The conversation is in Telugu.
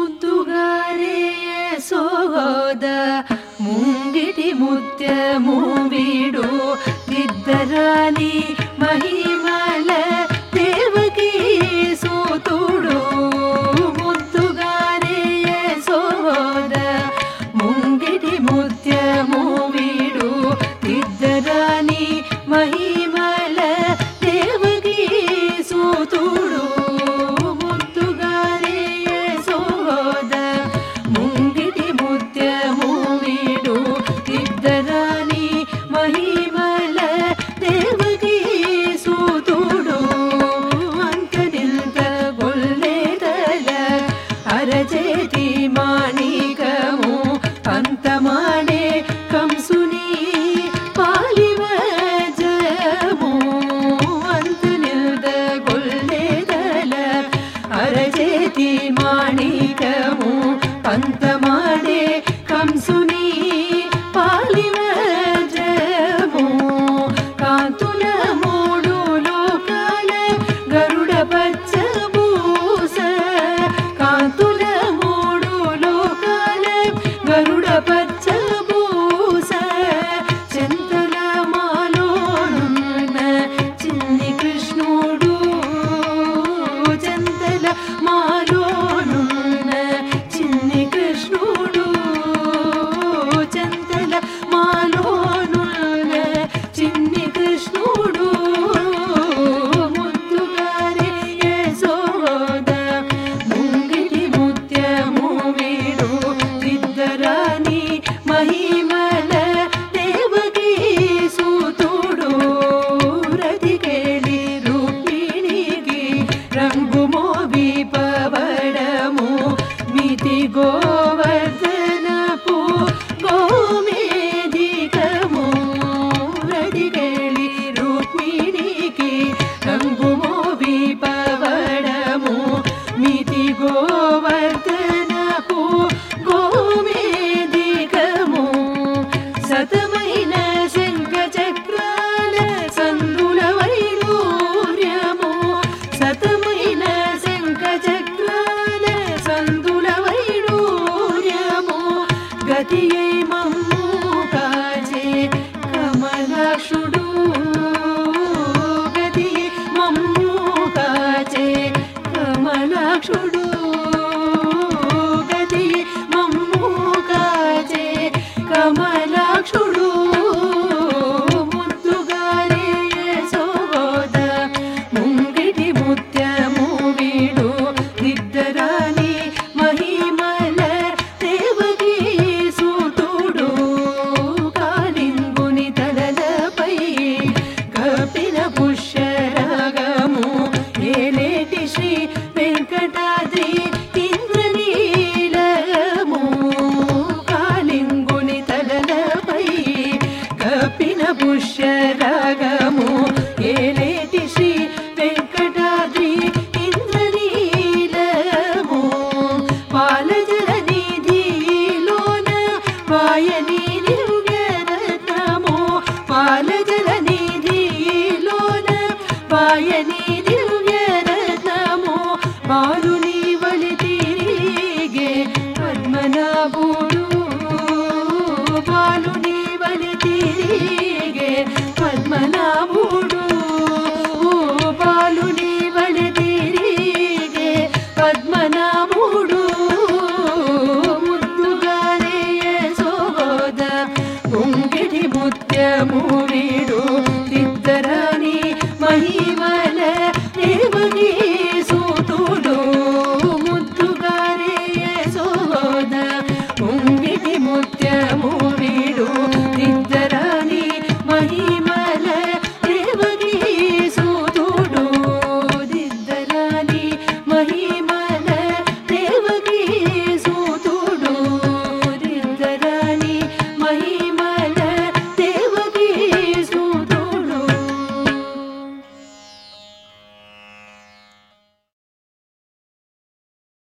ముద్దుగారే యశోద ముంగిటి ముత్యము వీడు దిద్దరాని మహిమల దేవకీ సూతుడు. ముద్దుగారే యశోద ముంగిటి ముత్యము వీడు దిద్దరాని మహిమల దేవకీ సూతుడు. ముద్దుగారే యశోద ముంగిటి ముత్యము వీడు దిద్దరాని మహిమల దేవకీ సూతుడు. అంతరింత గొల్లెదల అరచేతి మాణికము అంతమాడే కంసుని పాలివజము. అంతరింత గొల్లెదల అరచేతి మాణికము అంతమాడే కంసుని పాలివజము. కాంతుల మూడు లోకాల గరుడ పచ్చబూస. కాంతుల మూడు లోకాల గరుడ పచ్చబూస. చింతల మాలోనున్న చిన్ని కృష్ణుడు. చింతల మాలోనున్న చిన్ని కృష్ణుడు. చింతల మాలోనున్న చిన్ని కృష్ణుడు. ముద్దుగారే యశోద ముంగిటి ముత్యము వీడు దిద్దరాని మహిమల దేవకీ సూతుడు. రతికేళి రుక్మిణికి రంగు మోవి పవడము మితి గోవర్ధనపు గోమేధికము. రతికేళి రుక్మిణికి రంగు మోవి పవడము మితి గోవర్ధనపు గోమేధికము. సతమైన శంఖ చక్రాల సందుల వైడూర్యము. సతమైన శంఖ చక్రాల సందుల వైడూర్యము. గతియై మమ్ము కాచే కమలాక్షుడు. గతియై మమ్ము కాచే కమలాక్షుడు. గతియై మమ్ము కాచే కమలాక్షుడు. ముద్దుగారే యశోద ముంగిటి ముత్యము వీడు దిద్దరాని మహిమల దేవకీ సూతుడు. కాలింగుని తలలపై కపిల పుష్యరాగము ఏలేటి శ్రీ వెంకటాద్రి ఇంద్రనీలము. కాలింగుని తలలపై కపిల పుష్యరాగము ఏలేటి శ్రీ వెంకటాద్రి ఇంద్రనీలము. పాలజల నిధిలోన పాయని దివ్యరత్నము. పాలజల నిధిలోన పాయని దివ్యరత్నము. బాలు